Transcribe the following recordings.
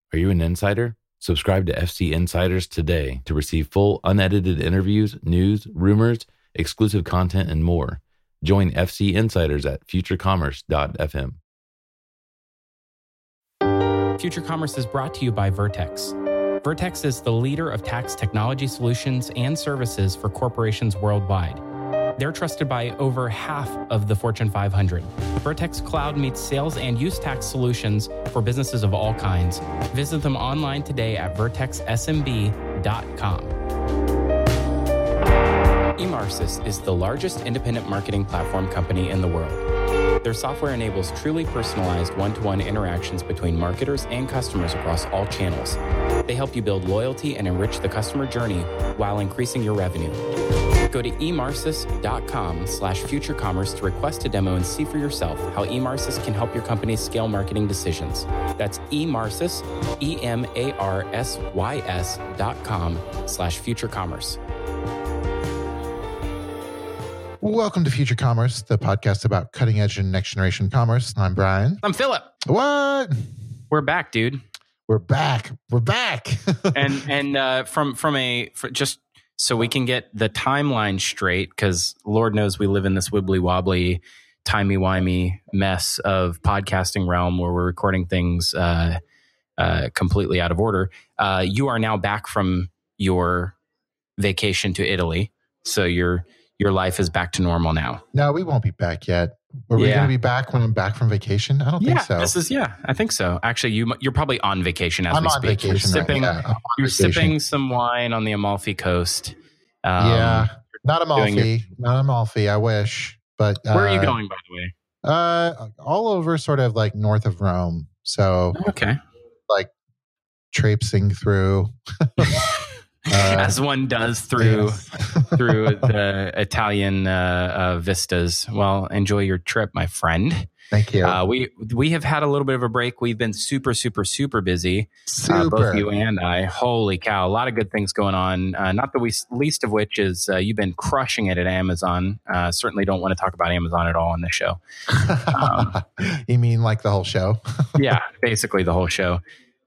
Are you an insider? Subscribe to FC Insiders today to receive full, unedited interviews, news, rumors, exclusive content, and more. Join FC Insiders at futurecommerce.fm. Future Commerce is brought to you by Vertex. Vertex is the leader of tax technology solutions and services for corporations worldwide. They're trusted by over half of the Fortune 500. Vertex Cloud meets sales and use tax solutions for businesses of all kinds. Visit them online today at vertexsmb.com. Emarsis is the largest independent marketing platform company in the world. Their software enables truly personalized one-to-one interactions between marketers and customers across all channels. They help you build loyalty and enrich the customer journey while increasing your revenue. Go to emarsis.com/futurecommerce to request a demo and see for yourself how Emarsis can help your company scale marketing decisions. That's emarsis, emarsis.com/futurecommerce. Welcome to Future Commerce, the podcast about cutting edge and next generation commerce. I'm Brian. I'm Philip. What? We're back, dude. We're back. Just so we can get the timeline straight, because Lord knows we live in this wibbly wobbly, timey-wimey mess of podcasting realm where we're recording things completely out of order. You are now back from your vacation to Italy, so your life is back to normal now. No, we won't be back yet. Are we going to be back when I'm back from vacation? I don't think so. I think so. Actually, you're probably on vacation as I'm we on speak. Vacation, You're sipping some wine on the Amalfi Coast. Not Amalfi. I wish. But where are you going, by the way? All over, sort of like north of Rome. So okay, like traipsing through. As one does through the Italian vistas. Well, enjoy your trip, my friend. Thank you. We have had a little bit of a break. We've been super busy. Super. Both you and I. Holy cow. A lot of good things going on. Not the least of which is you've been crushing it at Amazon. Certainly don't want to talk about Amazon at all on this show. You mean like the whole show? Yeah, basically the whole show.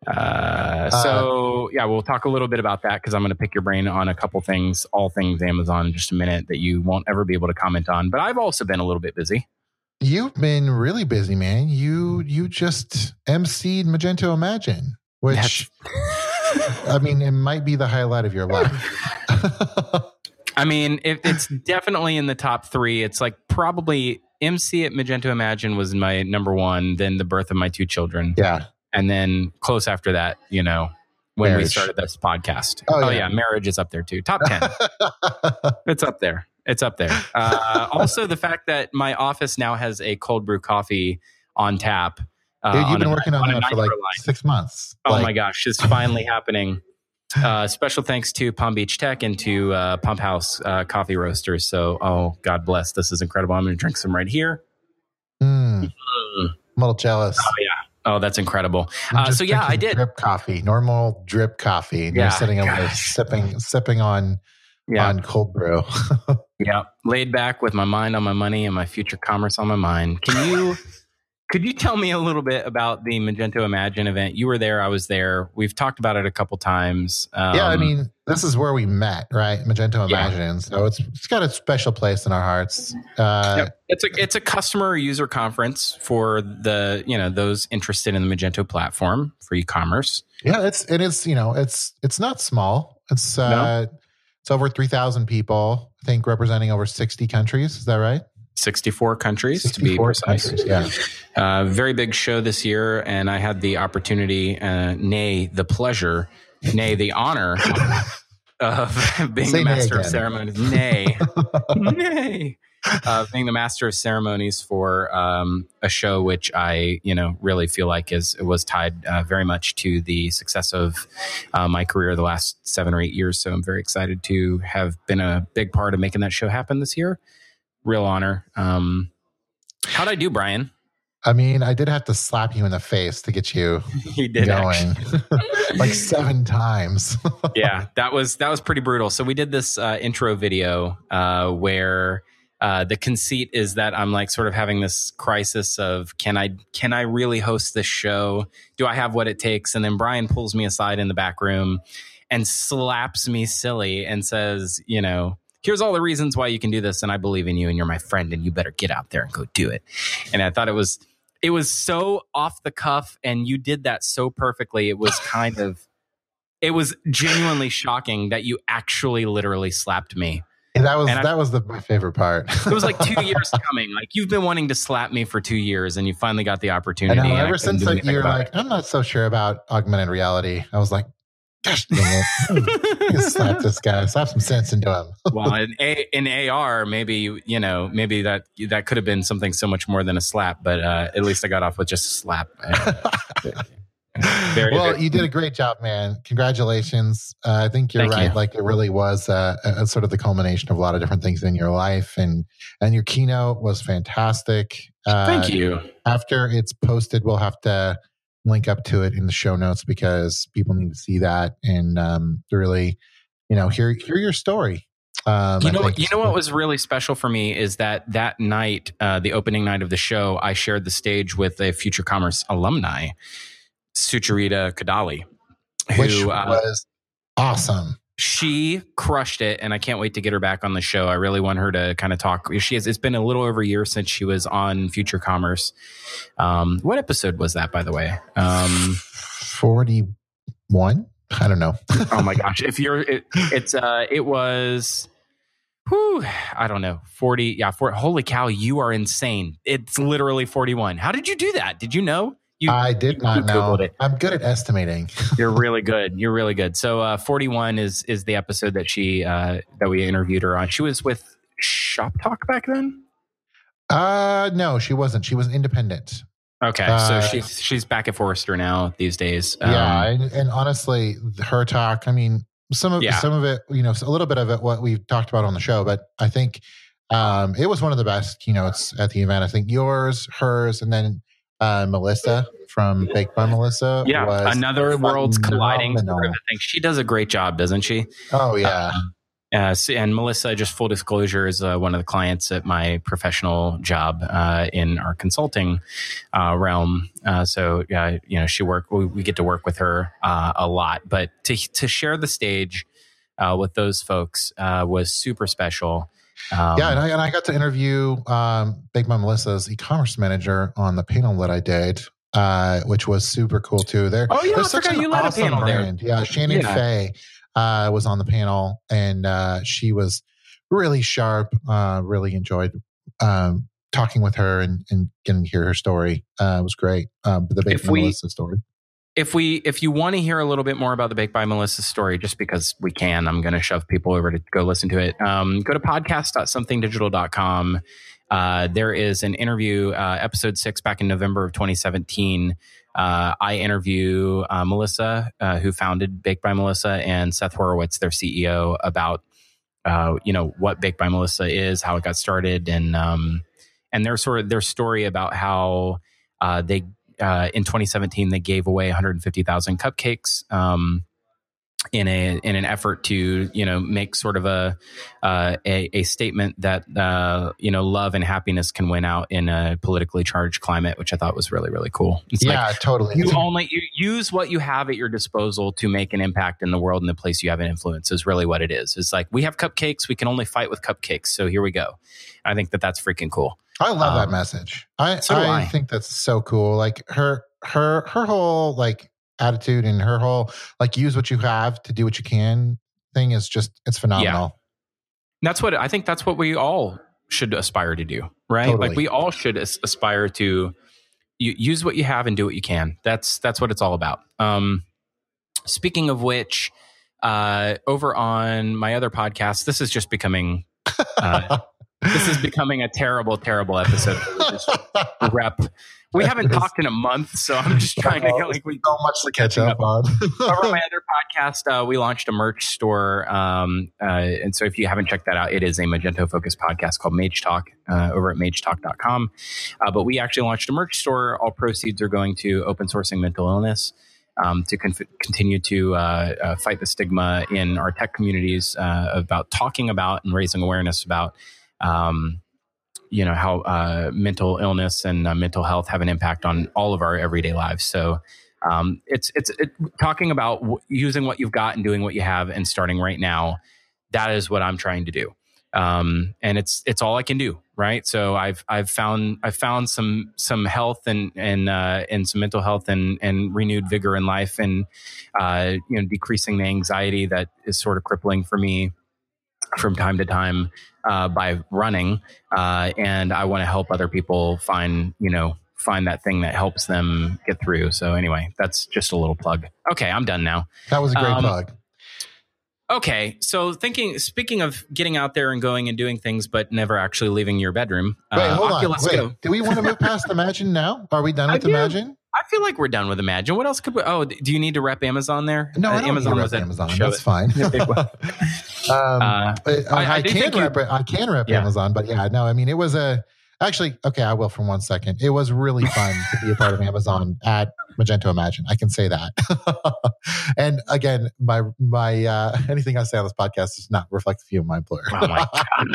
We'll talk a little bit about that because I'm going to pick your brain on a couple things, all things Amazon in just a minute that you won't ever be able to comment on. But I've also been a little bit busy. You've been really busy, man. You just emceed Magento Imagine, which I mean, it might be the highlight of your life. I mean, it's definitely in the top three. It's like probably MC at Magento Imagine was my number one, then the birth of my two children. Yeah. And then close after that, when Marriage. we started this podcast. Oh yeah, marriage is up there too. Top 10. It's up there. Also, the fact that my office now has a cold brew coffee on tap. Dude, you've been working on that for like 6 months. Oh my gosh, it's finally happening. Special thanks to Palm Beach Tech and to Pump House Coffee Roasters. So, God bless. This is incredible. I'm going to drink some right here. I'm a little jealous. Oh, yeah. Oh, that's incredible. I did. Drip coffee, normal drip coffee. And you're sitting over there sipping on cold brew. Yeah. Laid back with my mind on my money and my future commerce on my mind. Could you tell me a little bit about the Magento Imagine event? You were there. I was there. We've talked about it a couple times. I mean, this is where we met, right? Magento Imagine. So it's got a special place in our hearts. It's a customer user conference for the those interested in the Magento platform for e-commerce. Yeah, it's not small. It's over 3,000 people, I think, representing over 60 countries. Is that right? 64 countries to be precise. Very big show this year, and I had the opportunity, the pleasure, the honor of being the master of ceremonies. Being the master of ceremonies for a show which I really feel like was tied very much to the success of my career the last 7 or 8 years. So I'm very excited to have been a big part of making that show happen this year. Real honor. How'd I do, Brian? I mean, I did have to slap you in the face to get you going like 7 times. Yeah, that was pretty brutal. So we did this intro video where The conceit is that I'm like sort of having this crisis of can I really host this show? Do I have what it takes? And then Brian pulls me aside in the back room and slaps me silly and says, here's all the reasons why you can do this, and I believe in you, and you're my friend, and you better get out there and go do it. And I thought it was so off the cuff, and you did that so perfectly. It was it was genuinely shocking that you actually literally slapped me. That was my favorite part. It was like 2 years coming. Like, you've been wanting to slap me for 2 years, and you finally got the opportunity. I know, ever since you're like, I'm not so sure about augmented reality. I was like, gosh dang it. Slap this guy. Slap some sense into him. Well, in AR, maybe that could have been something so much more than a slap, but at least I got off with just a slap. You did a great job, man. Congratulations. I think you're right. Like, it really was a sort of the culmination of a lot of different things in your life, and your keynote was fantastic. Thank you. After it's posted, we'll have to link up to it in the show notes because people need to see that and really, hear your story. You know what was really special for me is that night, the opening night of the show, I shared the stage with a Future Commerce alumni, Sucharita Kadali, which was awesome. She crushed it, and I can't wait to get her back on the show. I really want her to kind of talk. It's been a little over a year since she was on Future Commerce. What episode was that, by the way? 41. I don't know. Oh my gosh! It was. Whew, I don't know. 40. Yeah. Holy cow! You are insane. It's literally 41. How did you do that? Did you know? I did not know. I'm good at estimating. You're really good. So 41 is the episode that that we interviewed her on. She was with Shop Talk back then? No, she wasn't. She was independent. Okay, so she's back at Forrester now these days. And honestly, her talk, I mean, some of it, a little bit of it, what we've talked about on the show, but I think it was one of the best keynotes at the event. I think yours, hers, and then Melissa from Baked by Melissa. Yeah, was another worlds colliding. I think she does a great job, doesn't she? Oh, yeah. And Melissa, just full disclosure, is one of the clients at my professional job in our consulting realm. We get to work with her a lot. But to share the stage with those folks was super special. And I got to interview Baked by Melissa's e-commerce manager on the panel that I did, which was super cool too. I forgot you led a panel brand. There. Yeah, Shannon Fay was on the panel, and she was really sharp. Really enjoyed talking with her and getting to hear her story. It was great. The Baked by Melissa story. If you want to hear a little bit more about the Baked by Melissa story, just because we can, I'm going to shove people over to go listen to it. Go to podcast.somethingdigital.com. There is an interview, episode 6 back in November of 2017. I interview Melissa, who founded Baked by Melissa, and Seth Horowitz, their CEO, about what Baked by Melissa is, how it got started, and their story about how they. In 2017, they gave away 150,000 cupcakes in an effort to make sort of a statement that love and happiness can win out in a politically charged climate, which I thought was really, really cool. It's totally. You use what you have at your disposal to make an impact in the world and the place you have an influence is really what it is. It's like, we have cupcakes, we can only fight with cupcakes, so here we go. I think that's freaking cool. I love that message. I think that's so cool. Like her whole like attitude and her whole like use what you have to do what you can thing is just, it's phenomenal. Yeah. That's what we all should aspire to do, right? Totally. Like we all should aspire to use what you have and do what you can. That's what it's all about. Speaking of which, over on my other podcast, this is just becoming this is becoming a terrible, terrible episode. Rep. We haven't talked in a month, so I'm just trying to get so much to catch up on. Over my other podcast, we launched a merch store, and so if you haven't checked that out, it is a Magento-focused podcast called Mage Talk over at magetalk.com. But we actually launched a merch store. All proceeds are going to open sourcing mental illness. To continue to fight the stigma in our tech communities about talking about and raising awareness about how mental illness and mental health have an impact on all of our everyday lives. So it's talking about using what you've got and doing what you have and starting right now. That is what I'm trying to do. And it's all I can do. Right. So I've found some health and some mental health and renewed vigor in life, and, decreasing the anxiety that is sort of crippling for me from time to time, by running. And I want to help other people find that thing that helps them get through. So anyway, that's just a little plug. Okay. I'm done now. That was a great plug. Okay, so speaking of getting out there and going and doing things, but never actually leaving your bedroom. Wait, hold Oculus on. Wait, do we want to move past Imagine now? Are we done with Imagine? I feel like we're done with Imagine. What else could we? Oh, do you need to rep Amazon there? No, I don't need to rep Amazon. That's fine. I can rep Amazon, but yeah, no. I mean, it was actually, okay, I will for 1 second. It was really fun to be a part of Amazon at Magento Imagine. I can say that. And again, my anything I say on this podcast does not reflect the view of my employer. Oh my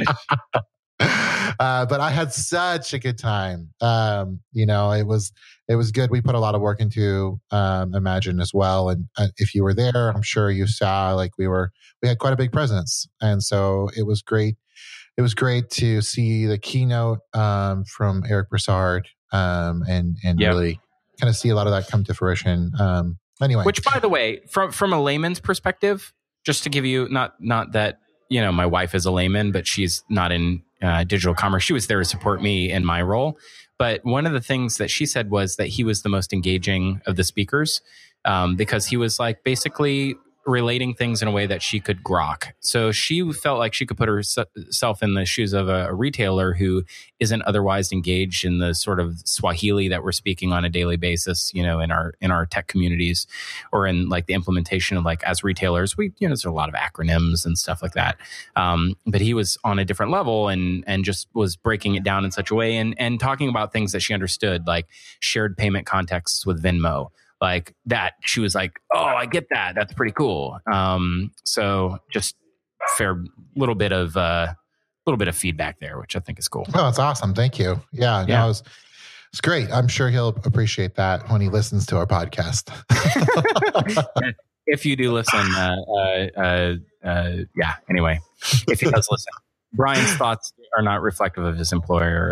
God. But I had such a good time. It was good. We put a lot of work into Imagine as well. And if you were there, I'm sure you saw we had quite a big presence. And so it was great. It was great to see the keynote from Eric Broussard and really kind of see a lot of that come to fruition. Anyway, which, by the way, from a layman's perspective, just to give you not that my wife is a layman, but she's not in digital commerce. She was there to support me in my role. But one of the things that she said was that he was the most engaging of the speakers, because he was basically relating things in a way that she could grok. So she felt like she could put herself in the shoes of a retailer who isn't otherwise engaged in the sort of Swahili that we're speaking on a daily basis, in our tech communities, or in the implementation of as retailers, we, there's a lot of acronyms and stuff like that. But he was on a different level and just was breaking it down in such a way and talking about things that she understood, like shared payment contexts with Venmo. Like that, she was like, "Oh, I get that. That's pretty cool." So just fair little bit of feedback there, which I think is cool. Oh, that's awesome. Thank you. Yeah. No, it's great. I'm sure he'll appreciate that when he listens to our podcast. If you do listen, Anyway, if he does listen, Brian's thoughts are not reflective of his employer.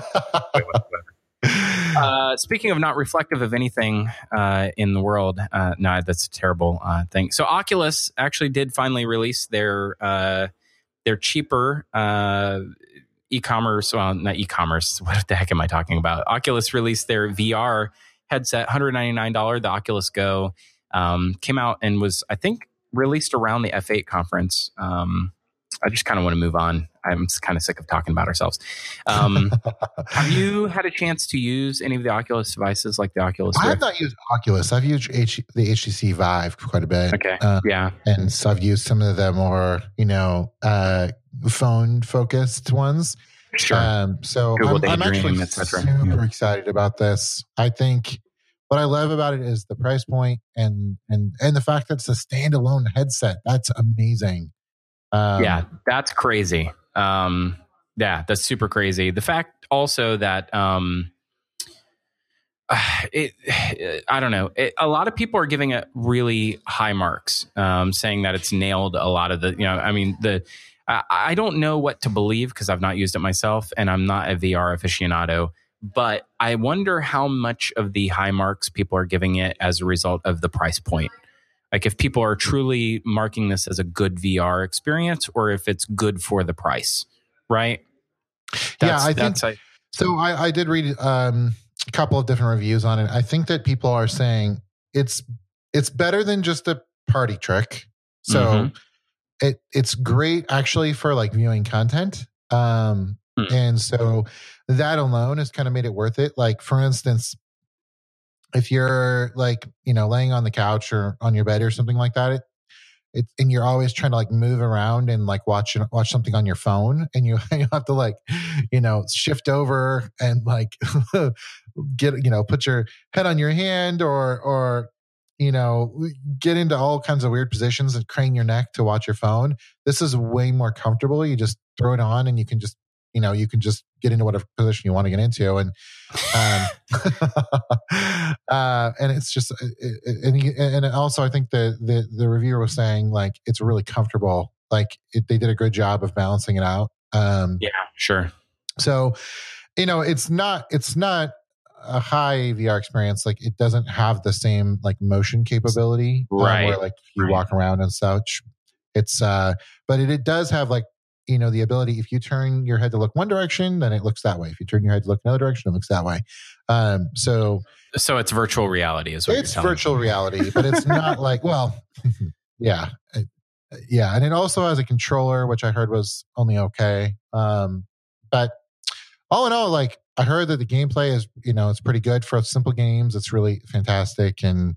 Speaking of not reflective of anything in the world, no, that's a terrible thing. So Oculus actually did finally release their cheaper e-commerce. Well, not e-commerce. What the heck am I talking about? Oculus released their VR headset, $199. The Oculus Go came out and was, I think, released around the F8 conference. I just kind of want to move on. I'm kind of sick of talking about ourselves. Have you had a chance to use any of the Oculus devices, like the Oculus Rift? I have not used Oculus. I've used the HTC Vive quite a bit. Okay, and so I've used some of the more phone-focused ones. Sure. So I'm actually super excited about this. I think what I love about it is the price point and the fact that it's a standalone headset. That's amazing. That's crazy. That's super crazy. The fact also that I don't know. A lot of people are giving it really high marks, saying that it's nailed a lot of the. I don't know what to believe because I've not used it myself, and I'm not a VR aficionado. But I wonder how much of the high marks people are giving it as a result of the price point. Like if people are truly marking this as a good VR experience, or if it's good for the price, right? I think so. I did read a couple of different reviews on it. I think that people are saying it's better than just a party trick. So it's great actually for viewing content. And so that alone has kind of made it worth it. Like for instance, if you're laying on the couch or on your bed or something like that, and you're always trying to move around and watch something on your phone, and you have to shift over and put your head on your hand or get into all kinds of weird positions and crane your neck to watch your phone. This is way more comfortable. You just throw it on and you can just you can just get into whatever position you want to get into. And, and it's just, and also I think the reviewer was saying like, it's really comfortable. Like they did a good job of balancing it out. Yeah, sure. So, it's not a high VR experience. Like it doesn't have the same like motion capability, right? Where like you walk around and such. It's, but it does have like, the ability, if you turn your head to look one direction, then it looks that way. If you turn your head to look another direction, it looks that way. So it's virtual reality is what it's virtual reality, but it's not like, well, yeah. Yeah. And it also has a controller, which I heard was only okay. But all in all, like I heard that the gameplay is, it's pretty good for simple games. It's really fantastic. And,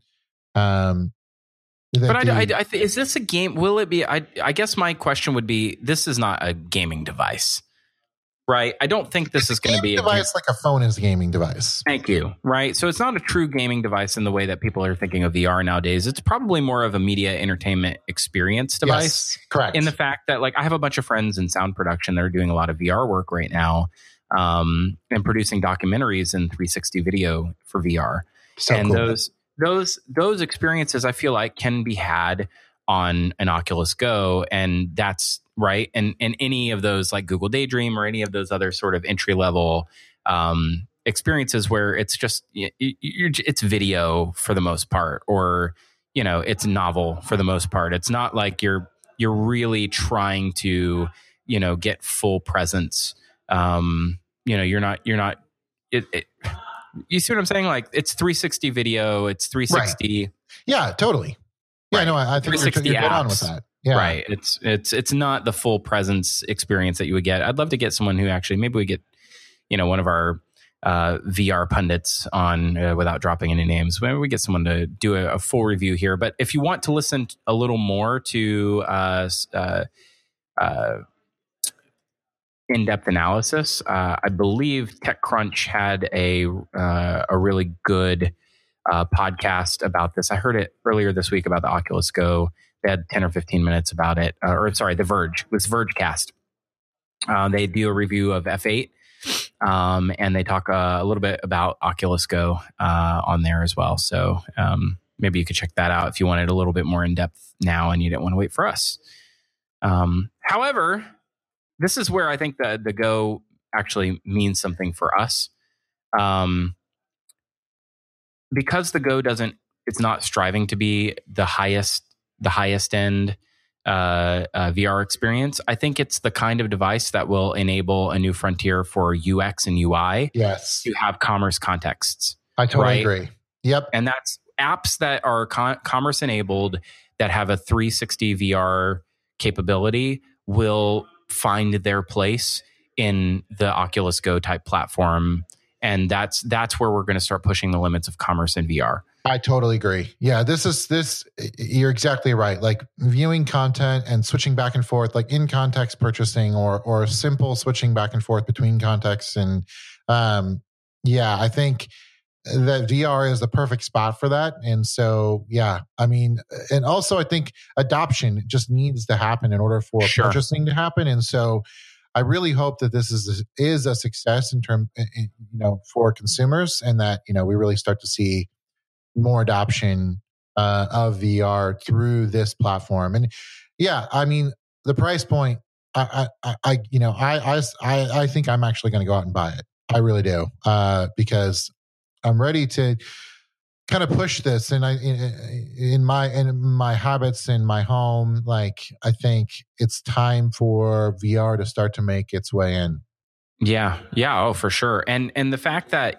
but is this a game? Will it be? I guess my question would be: this is not a gaming device, right? I don't think this is going to be a device like a phone is a gaming device. Thank you. Right, so it's not a true gaming device in the way that people are thinking of VR nowadays. It's probably more of a media entertainment experience device. Yes, correct. In the fact that, like, I have a bunch of friends in sound production that are doing a lot of VR work right now, and producing documentaries in 360 video for VR. So and cool. Those experiences I feel like can be had on an Oculus Go, and that's right. And any of those like Google Daydream or any of those other sort of entry level experiences where it's just it's video for the most part, or it's novel for the most part. It's not like you're really trying to get full presence. You're not. You see what I'm saying? Like it's 360 video, it's 360. Right. Yeah, totally. Yeah, right. No, I think you're good on with that. Yeah. Right. It's not the full presence experience that you would get. I'd love to get someone who actually, maybe we get, one of our VR pundits on without dropping any names. Maybe we get someone to do a full review here. But if you want to listen a little more to in-depth analysis, I believe TechCrunch had a really good podcast about this. I heard it earlier this week about the Oculus Go. They had 10 or 15 minutes about it. The Verge. It was Vergecast. They do a review of F8, and they talk a little bit about Oculus Go on there as well. So maybe you could check that out if you wanted a little bit more in-depth now and you didn't want to wait for us. However, this is where I think the Go actually means something for us. Because the Go it's not striving to be the highest end VR experience. I think it's the kind of device that will enable a new frontier for UX and UI. Yes. To have commerce contexts. I totally agree. Yep. And that's apps that are commerce enabled that have a 360 VR capability will find their place in the Oculus Go type platform. And that's where we're going to start pushing the limits of commerce in VR. I totally agree. Yeah, you're exactly right. Like viewing content and switching back and forth, like in context purchasing or simple switching back and forth between contexts. And I think that VR is the perfect spot for that. And so, yeah, I mean, and also I think adoption just needs to happen in order for purchasing to happen. And so I really hope that this is a success in term, for consumers, and that, we really start to see more adoption of VR through this platform. And yeah, I mean, the price point, I think I'm actually going to go out and buy it. I really do, because I'm ready to kind of push this, and in my habits in my home, like I think it's time for VR to start to make its way in. Yeah, oh, for sure. And the fact that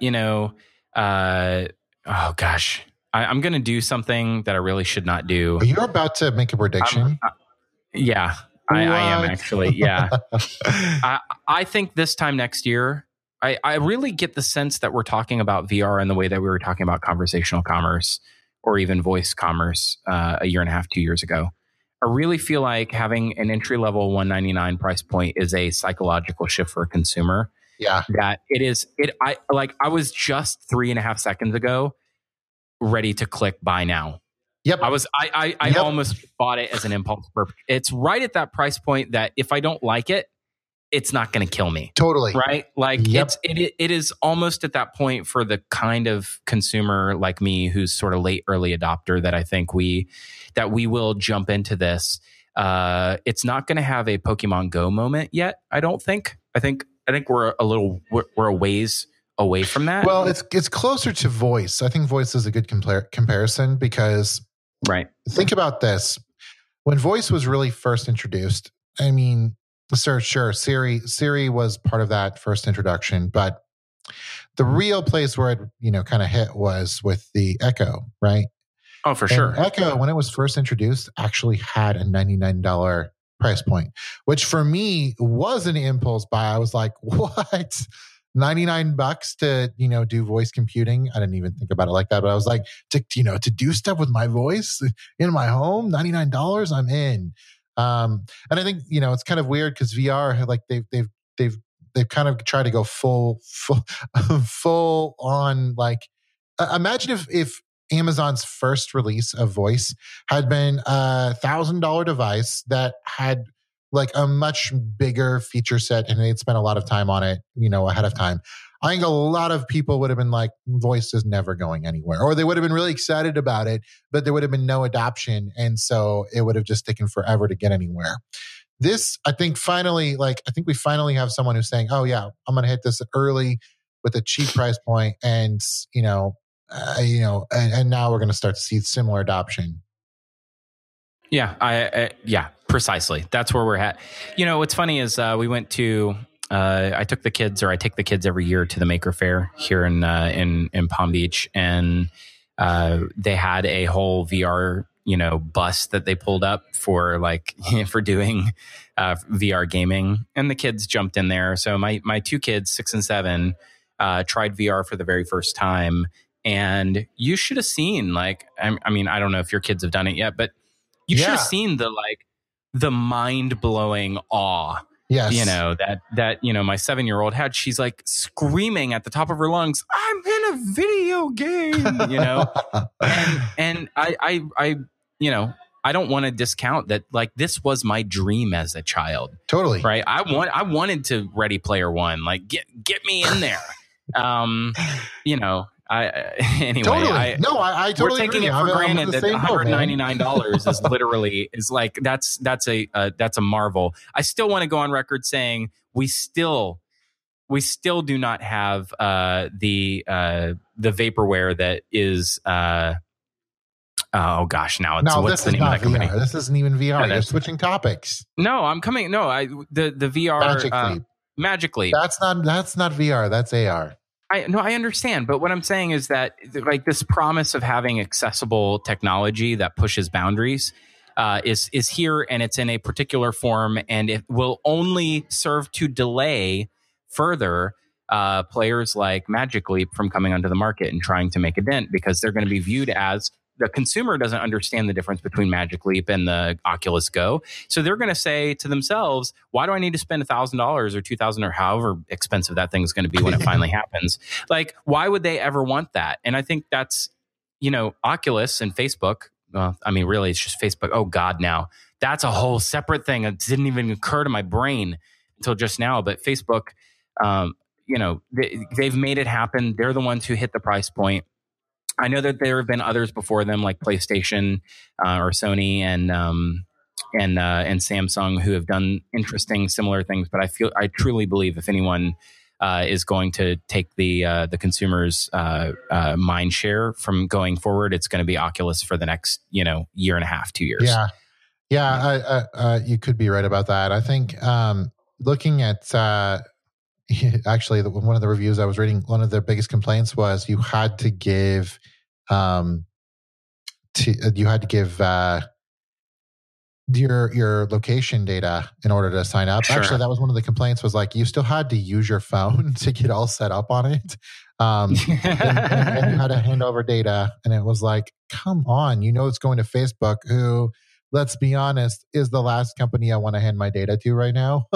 oh gosh, I'm going to do something that I really should not do. Are you about to make a prediction? Yeah, I am actually. Yeah, I think this time next year. I really get the sense that we're talking about VR in the way that we were talking about conversational commerce or even voice commerce a year and a half, 2 years ago. I really feel like having an entry-level $199 price point is a psychological shift for a consumer. Yeah. That it is. I was just 3.5 seconds ago ready to click buy now. Yep. I almost bought it as an impulse purchase. It's right at that price point that if I don't like it, it's not going to kill me. Totally. Right? Like it is almost at that point for the kind of consumer like me who's sort of late early adopter that I think we will jump into this. It's not going to have a Pokemon Go moment yet, I don't think. I think we're a ways away from that. Well, it's closer to voice. I think voice is a good comparison because think about this. When voice was really first introduced, I mean, sure, Siri was part of that first introduction, but the real place where it, kind of hit was with the Echo, right? Oh, for sure. Echo, when it was first introduced, actually had a $99 price point, which for me was an impulse buy. I was like, what? $99 to, do voice computing. I didn't even think about it like that, but I was like, to do stuff with my voice in my home, $99, I'm in. And I think, it's kind of weird because VR, like they've kind of tried to go full on, like, imagine if Amazon's first release of voice had been a $1,000 device that had like a much bigger feature set and they'd spent a lot of time on it, ahead of time. I think a lot of people would have been like, voice is never going anywhere, or they would have been really excited about it, but there would have been no adoption. And so it would have just taken forever to get anywhere. This, I think we finally have someone who's saying, oh yeah, I'm going to hit this early with a cheap price point. And, and now we're going to start to see similar adoption. Yeah, yeah, precisely. That's where we're at. What's funny is we went to. I take the kids every year to the Maker Faire here in Palm Beach, and they had a whole VR bus that they pulled up for for doing VR gaming, and the kids jumped in there. So my two kids, 6 and 7, tried VR for the very first time, and you should have seen I don't know if your kids have done it yet, but you should have seen the mind-blowing awe. Yes. That my 7-year-old had. She's like screaming at the top of her lungs, I'm in a video game, and I don't want to discount that. Like, this was my dream as a child. Totally. Right. I wanted to Ready Player One, like get me in there. Anyway, totally. I totally we're taking agree. it for granted that $199 is literally like that's a marvel. I still want to go on record saying we still do not have the vaporware that is oh gosh, what's the name of that company? This isn't even VR. You're switching topics. No, I'm coming. No, the VR Magic Leap. That's not VR. That's AR. I understand, but what I'm saying is that this promise of having accessible technology that pushes boundaries is here, and it's in a particular form, and it will only serve to delay further players like Magic Leap from coming onto the market and trying to make a dent, because they're going to be viewed as the consumer doesn't understand the difference between Magic Leap and the Oculus Go. So they're going to say to themselves, why do I need to spend $1,000 or $2,000 or however expensive that thing is going to be when it finally happens? Like, why would they ever want that? And I think that's, Oculus and Facebook. Well, I mean, really, it's just Facebook. Oh God, now that's a whole separate thing. It didn't even occur to my brain until just now. But Facebook, they've made it happen. They're the ones who hit the price point. I know that there have been others before them, like PlayStation or Sony and Samsung, who have done interesting, similar things. But I truly believe if anyone is going to take the consumer's mind share from going forward, it's going to be Oculus for the next year and a half, 2 years. Yeah. You could be right about that. I think looking at. Actually, one of the reviews I was reading, one of their biggest complaints was you had to give, your location data in order to sign up. Sure. Actually, that was one of the complaints. Was like you still had to use your phone to get all set up on it, and you had to hand over data. And it was like, come on, it's going to Facebook, who, let's be honest, is the last company I want to hand my data to right now.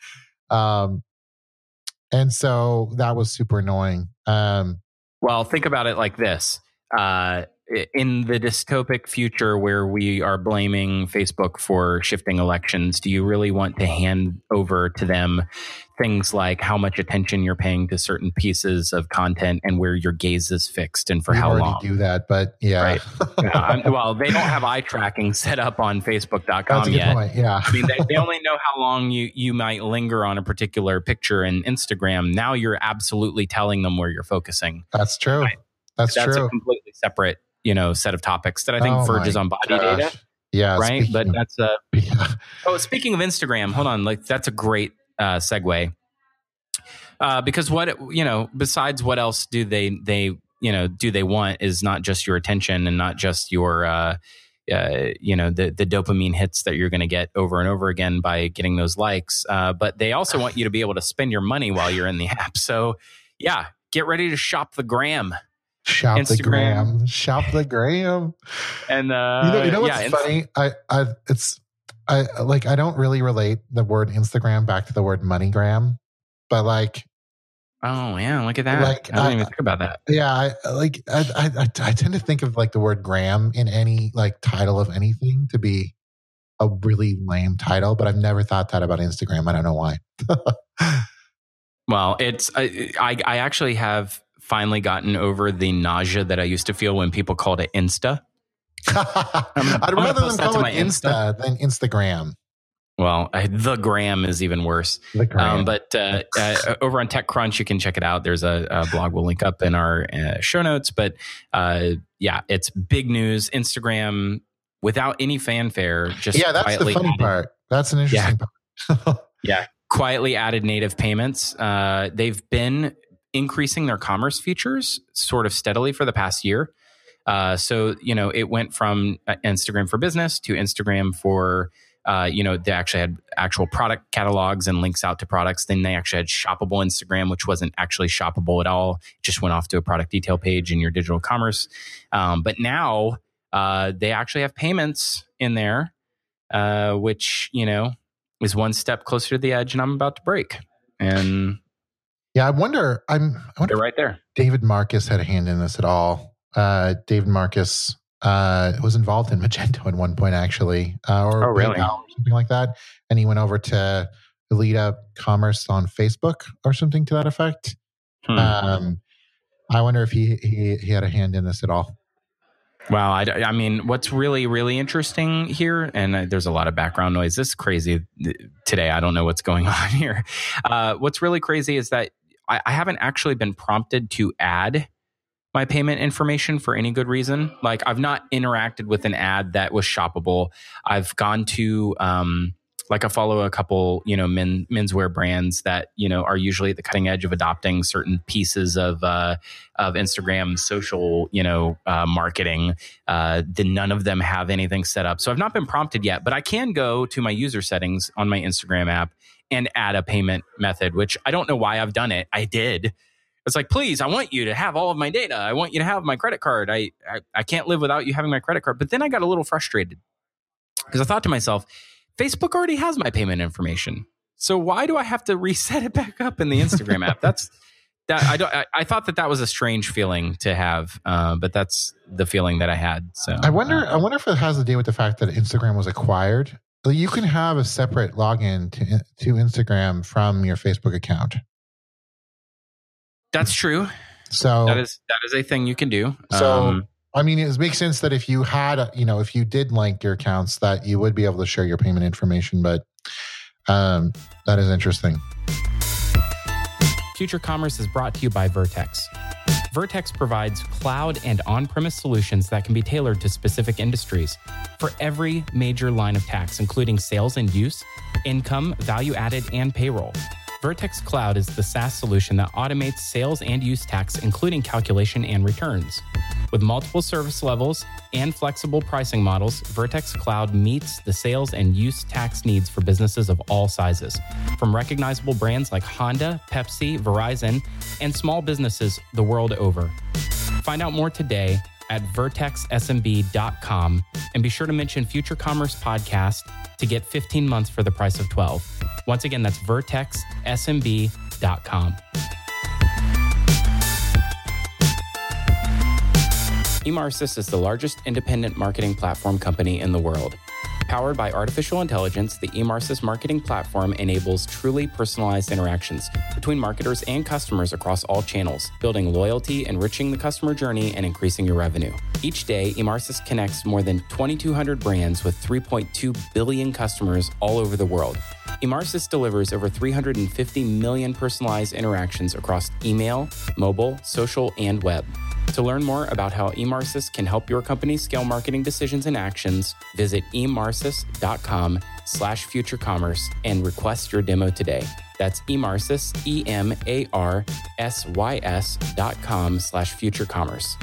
And so that was super annoying. Well, think about it like this. in the dystopic future where we are blaming Facebook for shifting elections, do you really want to hand over to them things like how much attention you're paying to certain pieces of content and where your gaze is fixed and for how long? Do that, but yeah. Right. Well, they don't have eye tracking set up on Facebook.com That's a good yet. Point. Yeah. I mean, they only know how long you might linger on a particular picture in Instagram. Now you're absolutely telling them where you're focusing. That's true. Right? That's a true. completely separate, set of topics that I think verges on body data. Yeah. Right. But that's Oh, speaking of Instagram, hold on. That's a great segue. Because besides what else do they want is not just your attention and not just your, the dopamine hits that you're going to get over and over again by getting those likes. But they also want you to be able to spend your money while you're in the app. So yeah, get ready to shop the gram. Shop Instagram. The gram. And you know what's funny? I don't really relate the word Instagram back to the word MoneyGram, but oh yeah, look at that! I didn't even think about that. Yeah, I tend to think of the word gram in any title of anything to be a really lame title, but I've never thought that about Instagram. I don't know why. Well, I actually have finally gotten over the nausea that I used to feel when people called it Insta. I'd rather them call it Insta than Instagram. Well, the gram is even worse. But over on TechCrunch, you can check it out. There's a blog we'll link up in our show notes. But it's big news. Instagram, without any fanfare, just that's the funny part. That's an interesting part. Quietly added native payments. They've been increasing their commerce features sort of steadily for the past year. So it went from Instagram for Business to Instagram for, they actually had actual product catalogs and links out to products. Then they actually had shoppable Instagram, which wasn't actually shoppable at all. It just went off to a product detail page in your digital commerce. But now they actually have payments in there, which, is one step closer to the edge, and I'm about to break. And yeah, I wonder they're right there. David Marcus had a hand in this at all. David Marcus was involved in Magento at one point, actually, or really? Or something like that. And he went over to lead up commerce on Facebook or something to that effect. I wonder if he had a hand in this at all. Well, I mean, what's really, really interesting here, and there's a lot of background noise. This is crazy today. I don't know what's going on here. What's really crazy is that I haven't actually been prompted to add my payment information for any good reason. I've not interacted with an ad that was shoppable. I've gone to, I follow a couple, menswear brands that, are usually at the cutting edge of adopting certain pieces of Instagram social, marketing. Then none of them have anything set up. So I've not been prompted yet, but I can go to my user settings on my Instagram app and add a payment method, which I don't know why I've done it. I did. It's please, I want you to have all of my data. I want you to have my credit card. I can't live without you having my credit card. But then I got a little frustrated because I thought to myself, Facebook already has my payment information. So why do I have to reset it back up in the Instagram app? I thought that was a strange feeling to have, but that's the feeling that I had. So I wonder if it has to do with the fact that Instagram was acquired. You can have a separate login to Instagram from your Facebook account. That's true. So that is a thing you can do. So I mean, it makes sense that if you had, if you did link your accounts, that you would be able to share your payment information. But that is interesting. Future Commerce is brought to you by Vertex. Vertex provides cloud and on-premise solutions that can be tailored to specific industries for every major line of tax, including sales and use, income, value added, and payroll. Vertex Cloud is the SaaS solution that automates sales and use tax, including calculation and returns. With multiple service levels and flexible pricing models, Vertex Cloud meets the sales and use tax needs for businesses of all sizes, from recognizable brands like Honda, Pepsi, Verizon, and small businesses the world over. Find out more today at vertexsmb.com and be sure to mention Future Commerce Podcast to get 15 months for the price of 12. Once again, that's vertexsmb.com. Emarsys is the largest independent marketing platform company in the world. Powered by artificial intelligence, the Emarsys marketing platform enables truly personalized interactions between marketers and customers across all channels, building loyalty, enriching the customer journey, and increasing your revenue. Each day, Emarsys connects more than 2,200 brands with 3.2 billion customers all over the world. Emarsys delivers over 350 million personalized interactions across email, mobile, social, and web. To learn more about how Emarsys can help your company scale marketing decisions and actions, visit emarsys.com/futurecommerce and request your demo today. That's Emarsys, EMARSYS.com/futurecommerce.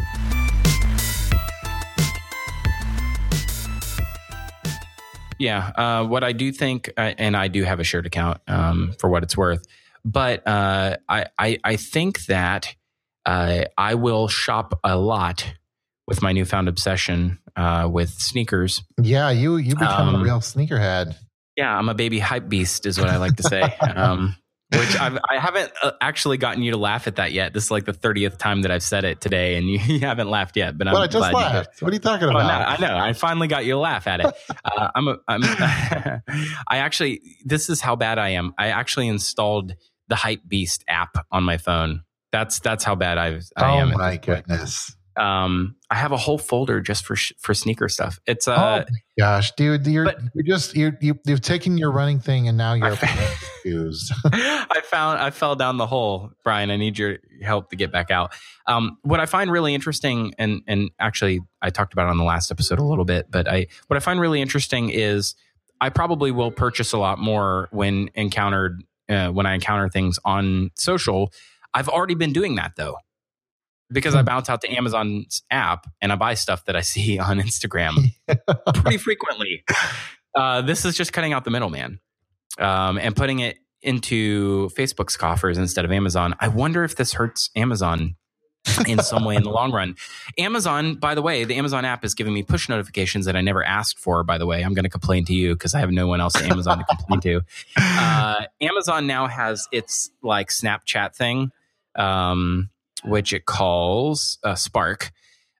Yeah, what I do think, and I do have a shared account for what it's worth, but I think that I will shop a lot with my newfound obsession with sneakers. Yeah, you become a real sneakerhead. Yeah, I'm a baby hype beast, is what I like to say. Which I haven't actually gotten you to laugh at that yet. This is like the 30th time that I've said it today, and you haven't laughed yet. But I just laughed. What are you talking about? I know. I finally got you to laugh at it. I actually, this is how bad I am. I actually installed the Hype Beast app on my phone. That's how bad I am. Oh my goodness. I have a whole folder just for sneaker stuff. It's oh my gosh, dude, you've taken your running thing and now you're confused. I fell down the hole, Brian. I need your help to get back out. What I find really interesting, and actually I talked about it on the last episode a little bit, but what I find really interesting is I probably will purchase a lot more when I encounter things on social. I've already been doing that though, because I bounce out to Amazon's app and I buy stuff that I see on Instagram pretty frequently. This is just cutting out the middleman and putting it into Facebook's coffers instead of Amazon. I wonder if this hurts Amazon in some way in the long run. Amazon, by the way, the Amazon app is giving me push notifications that I never asked for, by the way. I'm going to complain to you because I have no one else at Amazon to complain to. Amazon now has its like Snapchat thing, which it calls Spark.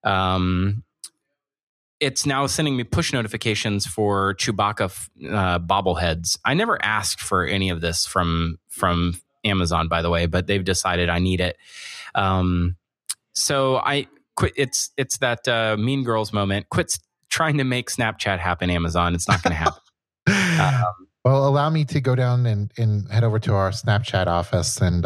It's now sending me push notifications for Chewbacca bobbleheads. I never asked for any of this from Amazon, by the way, but they've decided I need it. So I quit. It's that Mean Girls moment. Quit trying to make Snapchat happen, Amazon. It's not going to happen. Well, allow me to go down and head over to our Snapchat office and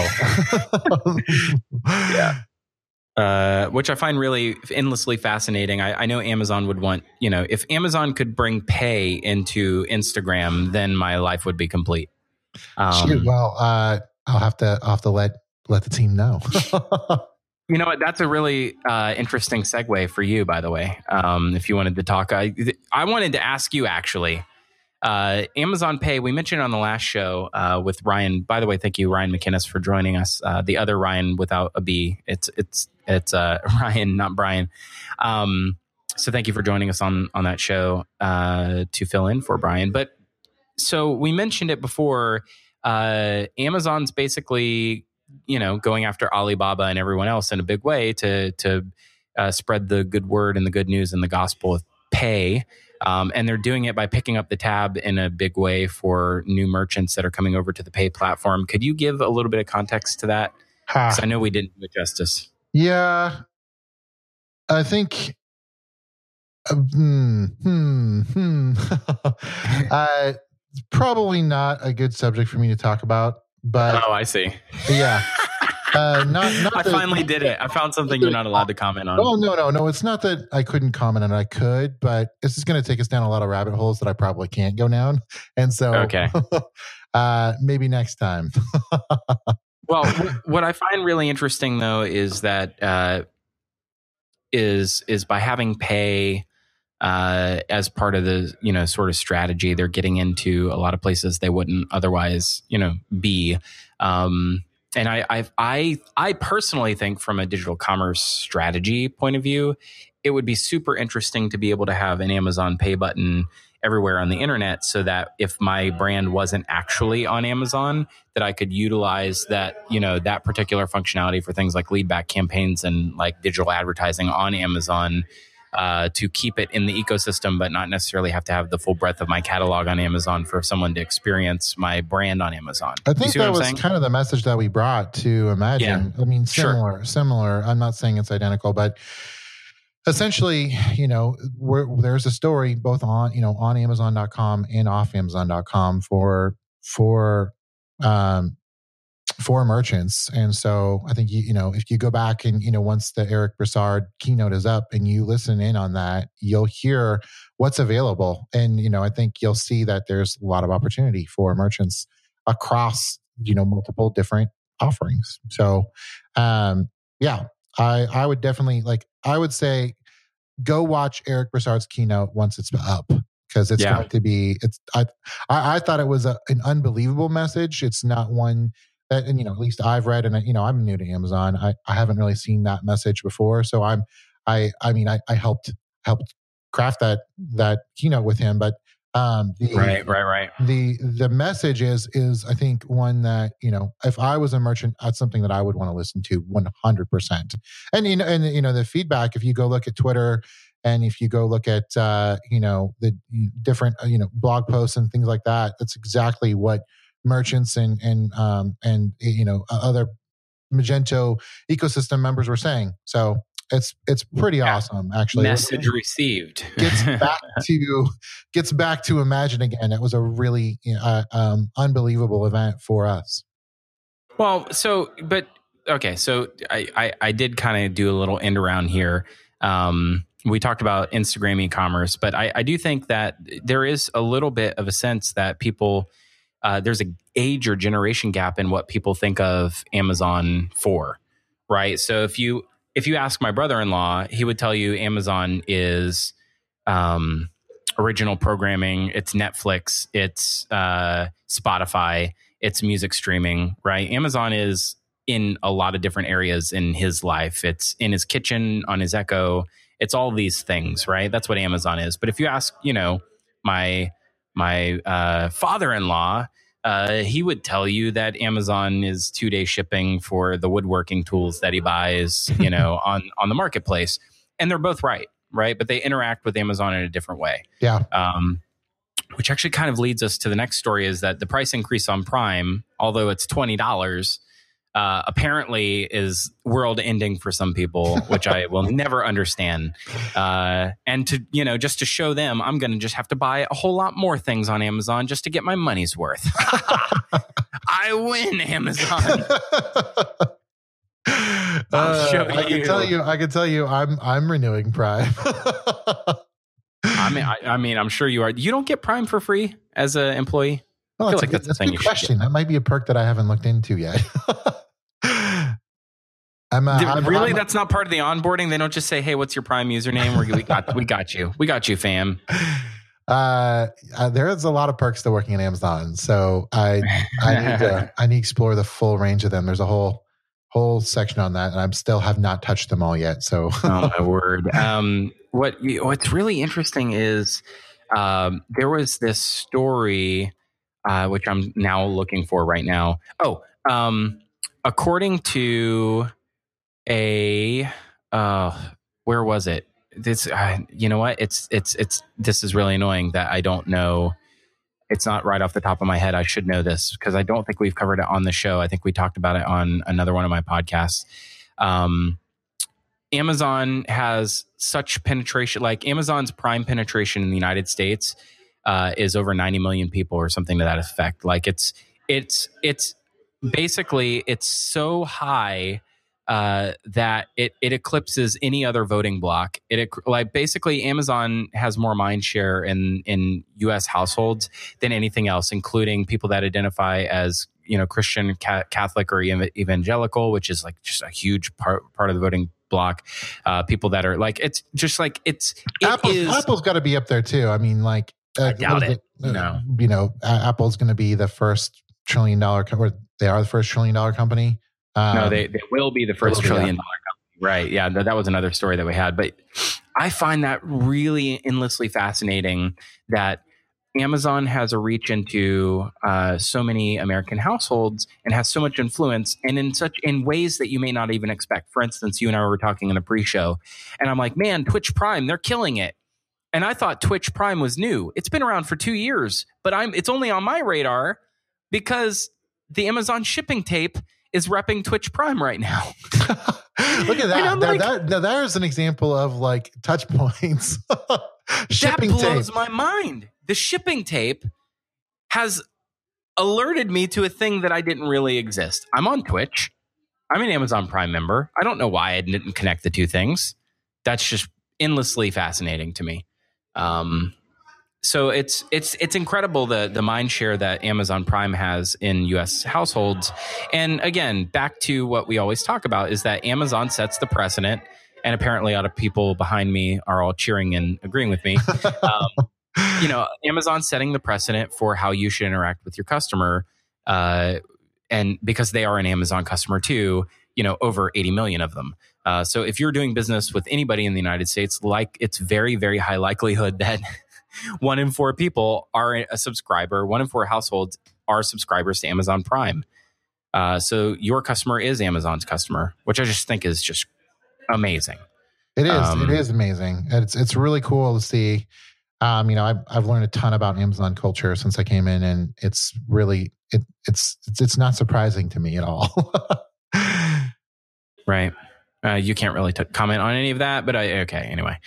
which I find really endlessly fascinating. I know Amazon would want, if Amazon could bring pay into Instagram, then my life would be complete. Well, I'll have to let the team know. You know what? That's a really interesting segue for you, by the way. If you wanted to talk, I wanted to ask you actually. Amazon Pay, we mentioned on the last show with Ryan. By the way, thank you, Ryan McInnes, for joining us. The other Ryan without a B. It's Ryan, not Brian. So thank you for joining us on that show to fill in for Brian. But so we mentioned it before. Amazon's basically going after Alibaba and everyone else in a big way to spread the good word and the good news and the gospel of pay. And they're doing it by picking up the tab in a big way for new merchants that are coming over to the Pay platform. Could you give a little bit of context to that? Because I know we didn't do it justice. Yeah, I think. Probably not a good subject for me to talk about. But I see. Yeah. I finally did it. I found something you're not allowed to comment on. Oh, no. It's not that I couldn't comment on it. I could, but this is going to take us down a lot of rabbit holes that I probably can't go down. And so okay. Maybe next time. Well, what I find really interesting, though, is that is by having pay as part of the sort of strategy, they're getting into a lot of places they wouldn't otherwise be. And I personally think from a digital commerce strategy point of view, it would be super interesting to be able to have an Amazon Pay button everywhere on the internet, so that if my brand wasn't actually on Amazon, that I could utilize that, that particular functionality for things like lead back campaigns and like digital advertising on Amazon, to keep it in the ecosystem, but not necessarily have to have the full breadth of my catalog on Amazon for someone to experience my brand on Amazon. I think that was kind of the message that we brought to Imagine. Yeah. I mean, similar. I'm not saying it's identical, but essentially, there's a story both on Amazon.com and off Amazon.com for merchants. And so I think, if you go back and, once the Eric Brassard keynote is up and you listen in on that, you'll hear what's available. And, I think you'll see that there's a lot of opportunity for merchants across, multiple different offerings. So, I would definitely I would say go watch Eric Brassard's keynote once it's up, because it's going to be, I thought it was an unbelievable message. It's not one that, and, at least I've read, and, I'm new to Amazon. I haven't really seen that message before. So I helped craft that keynote with him, but right. The message is I think one that, if I was a merchant, that's something that I would want to listen to 100%. And, the feedback, if you go look at Twitter and if you go look at, the different, blog posts and things like that, that's exactly what merchants and other Magento ecosystem members were saying. So it's pretty awesome, actually. Message received. Gets back to Imagine again. It was a really unbelievable event for us. Well, so I did kind of do a little end around here. We talked about Instagram e-commerce, but I do think that there is a little bit of a sense that people, there's an age or generation gap in what people think of Amazon for, right? So if you ask my brother-in-law, he would tell you Amazon is original programming, it's Netflix, it's Spotify, it's music streaming, right? Amazon is in a lot of different areas in his life. It's in his kitchen, on his Echo. It's all these things, right? That's what Amazon is. But if you ask, my father-in-law, he would tell you that Amazon is 2-day shipping for the woodworking tools that he buys, on the marketplace. And they're both right? But they interact with Amazon in a different way. Yeah. Which actually kind of leads us to the next story, is that the price increase on Prime, although it's $20, apparently is world ending for some people, which I will never understand. And to, just to show them, I'm going to just have to buy a whole lot more things on Amazon just to get my money's worth. I win, Amazon. I can tell you, I'm renewing Prime. I mean, I'm sure you are. You don't get Prime for free as an employee? Oh, that's a good question. That might be a perk that I haven't looked into yet. That's not part of the onboarding. They don't just say, "Hey, what's your Prime username?" We got you, fam. There is a lot of perks to working at Amazon, so I need to explore the full range of them. There's a whole section on that, and I still have not touched them all yet. So, oh my word! What's really interesting is there was this story which I'm now looking for right now. According to where was it? This, you know what? This is really annoying that I don't know. It's not right off the top of my head. I should know this because I don't think we've covered it on the show. I think we talked about it on another one of my podcasts. Amazon has such penetration, like Amazon's Prime penetration in the United States is over 90 million people or something to that effect. Like it's basically, it's so high that it eclipses any other voting block. Basically Amazon has more mind share in U.S. households than anything else, including people that identify as Christian, Catholic, or evangelical, which is like just a huge part of the voting block. People that are like, it's just like Apple's got to be up there too. I mean, like I doubt it. No, Apple's going to be the first trillion dollar, or they are the first $1 trillion company. No, they will be the first $1 trillion company. Right. Yeah. That was another story that we had. But I find that really endlessly fascinating that Amazon has a reach into so many American households and has so much influence, and in ways that you may not even expect. For instance, you and I were talking in the pre-show, and I'm like, man, Twitch Prime, they're killing it. And I thought Twitch Prime was new. It's been around for 2 years, but it's only on my radar because the Amazon shipping tape is repping Twitch Prime right now. Look at that. Now there's an example of like touch points. Shipping that blows my mind. The shipping tape has alerted me to a thing that I didn't really exist. I'm on Twitch. I'm an Amazon Prime member. I don't know why I didn't connect the two things. That's just endlessly fascinating to me. So it's incredible the mind share that Amazon Prime has in US households. And again, back to what we always talk about is that Amazon sets the precedent, and apparently a lot of people behind me are all cheering and agreeing with me. Amazon setting the precedent for how you should interact with your customer. And because they are an Amazon customer too, over 80 million of them. So if you're doing business with anybody in the United States, it's very, very high likelihood that 1 in 4 people are a subscriber. 1 in 4 households are subscribers to Amazon Prime. So your customer is Amazon's customer, which I just think is just amazing. It is. It is amazing. It's really cool to see. I've learned a ton about Amazon culture since I came in, and it's really it's not surprising to me at all. Right. You can't really comment on any of that, but okay. Anyway,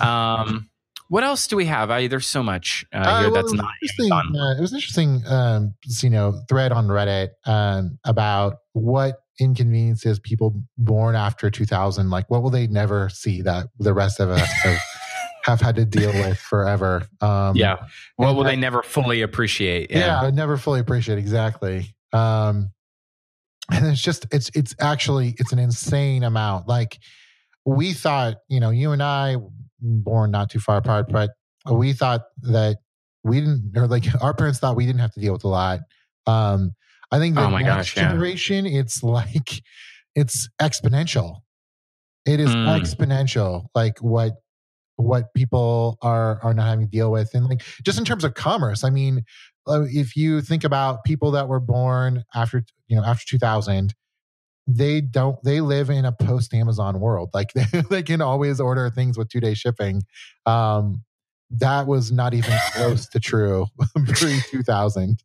what else do we have? There's so much here that's not Amazon. It was interesting, thread on Reddit about what inconveniences people born after 2000, like what will they never see that the rest of us have had to deal with forever. What will they never fully appreciate? Yeah, never fully appreciate, exactly. And it's actually an insane amount. Like we thought, you and I born not too far apart, but we thought that we didn't, or like our parents thought we didn't have to deal with a lot. I think the next generation, it's exponential. It is exponential. Like what people are not having to deal with. And like, just in terms of commerce, I mean, if you think about people that were born after 2000, they live in a post Amazon world. Like they can always order things with 2-day shipping. That was not even close to true pre 2000.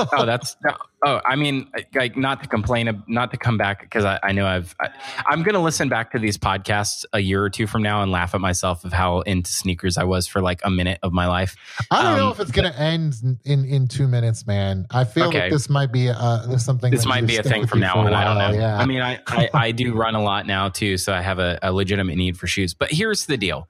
I mean, like not to complain, not to come back, because I know I'm going to listen back to these podcasts a year or two from now and laugh at myself of how into sneakers I was for like a minute of my life. I don't know if it's going to end in 2 minutes, man. I feel like this might be there's something. This might be a thing from now on. I don't know. Yeah. I mean, I do run a lot now too, so I have a legitimate need for shoes. But here's the deal.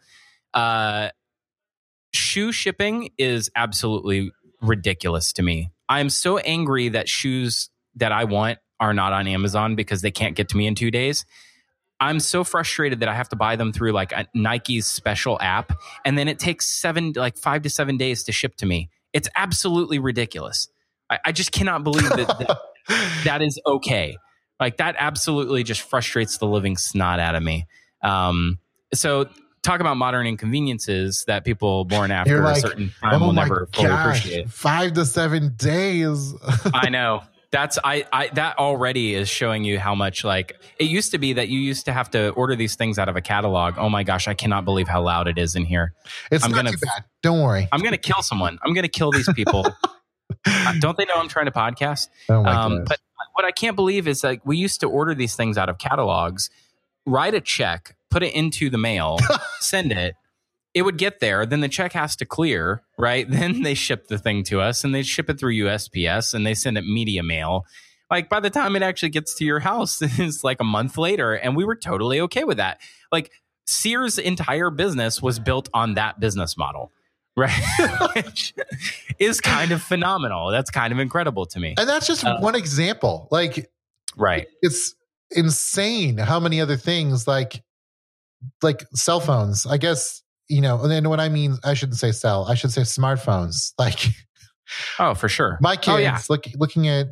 Shoe shipping is absolutely ridiculous to me. I'm so angry that shoes that I want are not on Amazon because they can't get to me in 2 days. I'm so frustrated that I have to buy them through like a Nike's special app, and then it takes 5 to 7 days to ship to me. It's absolutely ridiculous. I just cannot believe that is okay. Like that absolutely just frustrates the living snot out of me. So talk about modern inconveniences that people born after a certain time will never fully appreciate. 5 to 7 days. I know. That already is showing you how much, like, it used to be that you used to have to order these things out of a catalog. Oh my gosh, I cannot believe how loud it is in here. It's not too bad. Don't worry. I'm going to kill someone. I'm going to kill these people. Don't they know I'm trying to podcast? Oh my goodness. But what I can't believe is like we used to order these things out of catalogs, write a check, put it into the mail, send it. It would get there. Then the check has to clear, right? Then they ship the thing to us and they ship it through USPS and they send it media mail. Like by the time it actually gets to your house, it's like a month later. And we were totally okay with that. Like Sears' entire business was built on that business model, right? Which is kind of phenomenal. That's kind of incredible to me. And that's just one example. Like, right. It's insane how many other things like cell phones, I guess, and then what I mean, I shouldn't say cell, I should say smartphones. Like Oh, for sure. My kids, looking at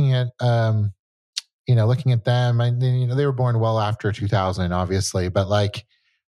looking at them, they were born well after 2000, obviously, but like,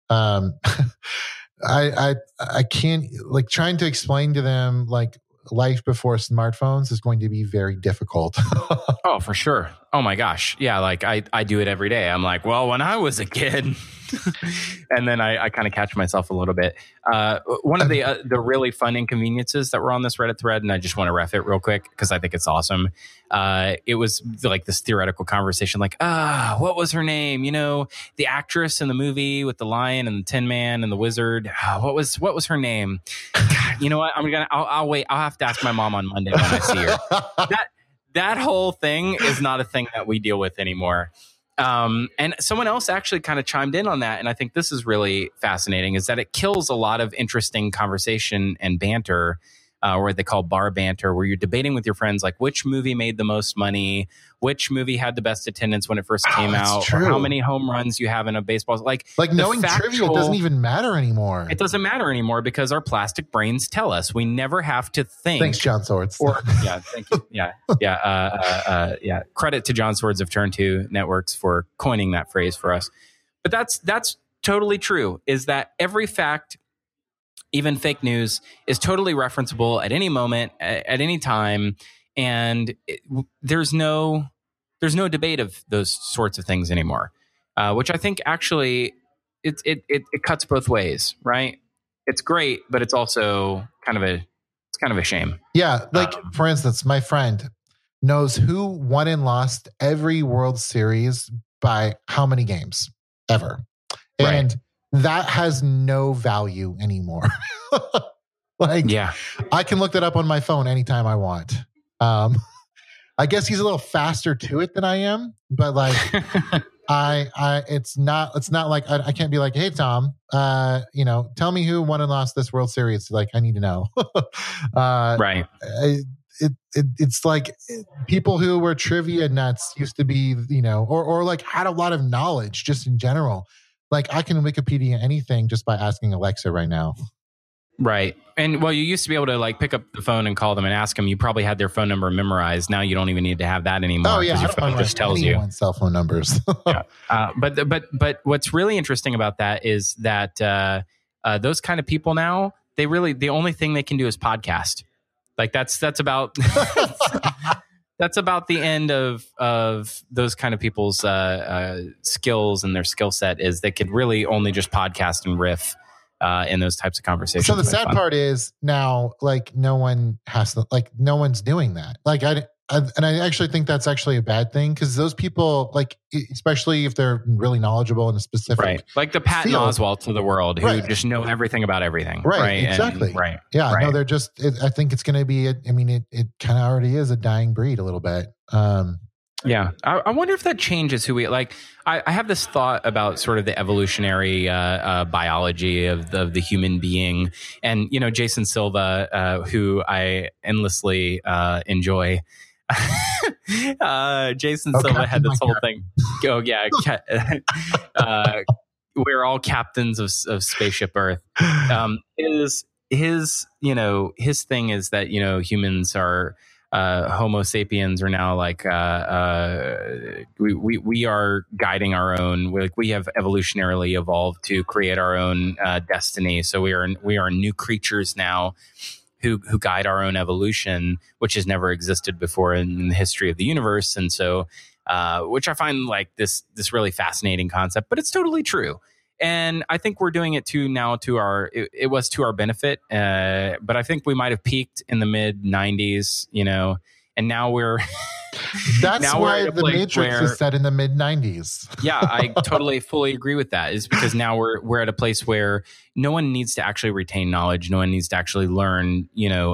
I can't, like, trying to explain to them like life before smartphones is going to be very difficult. Oh, for sure. Oh my gosh. Yeah. Like I do it every day. I'm like, well, when I was a kid, and then I kind of catch myself a little bit. One of the really fun inconveniences that were on this Reddit thread, and I just want to ref it real quick because I think it's awesome. It was like this theoretical conversation, like, what was her name? You know, the actress in the movie with the lion and the Tin Man and the wizard. What was her name? God, you know what? I'll wait. I'll have to ask my mom on Monday when I see her. That whole thing is not a thing that we deal with anymore. And someone else actually kind of chimed in on that. And I think this is really fascinating, is that it kills a lot of interesting conversation and banter, or what they call bar banter, where you're debating with your friends, like which movie made the most money, which movie had the best attendance when it first came out, or how many home runs you have in a baseball. Like knowing trivia doesn't even matter anymore. It doesn't matter anymore because our plastic brains tell us. We never have to think. Thanks, John Swords. Thank you. Yeah. Credit to John Swords of Turn 2 Networks for coining that phrase for us. But that's totally true, is that every fact, even fake news, is totally referenceable at any moment, at any time. And there's no debate of those sorts of things anymore, which I think actually it cuts both ways, right? It's great, but it's also kind of a shame. Yeah, like for instance, my friend knows who won and lost every World Series by how many games ever, and that has no value anymore. I can look that up on my phone anytime I want. I guess he's a little faster to it than I am, but like, it's not like I can't be like, hey, Tom, tell me who won and lost this World Series. Like, I need to know. Right. It's like people who were trivia nuts used to be, or like had a lot of knowledge just in general. Like, I can Wikipedia anything just by asking Alexa right now. Right. And well, you used to be able to like pick up the phone and call them and ask them. You probably had their phone number memorized. Now you don't even need to have that anymore. Oh yeah, your phone just tells you cell phone numbers. Yeah. But what's really interesting about that is that those kind of people now, the only thing they can do is podcast. Like that's about that's about the end of those kind of people's skills, and their skill set is they could really only just podcast and riff in those types of conversations. So the sad part is now, like, no one's doing that. Like, I actually think that's actually a bad thing, because those people, like, especially if they're really knowledgeable in a specific, right, like the Patton Oswalts of the world, who just know everything about everything. Right. Exactly. Right. Yeah. Right. No, they're just. I think it's going to be. It kind of already is a dying breed a little bit. Yeah. I wonder if that changes who we like. I have this thought about sort of the evolutionary biology of the human being. And, Jason Silva, who I endlessly enjoy. Jason Silva had this whole thing. Oh, yeah. We're all captains of Spaceship Earth. His thing is that, humans are... Homo sapiens are now like we are guiding our own. We have evolutionarily evolved to create our own destiny. So we are new creatures now who guide our own evolution, which has never existed before in the history of the universe. And so, which I find like this really fascinating concept, but it's totally true. And I think we're doing it it was to our benefit. But I think we might have peaked in the mid 90s, and now we're, that's why the Matrix is set in the mid 90s. Yeah, I totally fully agree with that. Is because now we're at a place where no one needs to actually retain knowledge. No one needs to actually learn,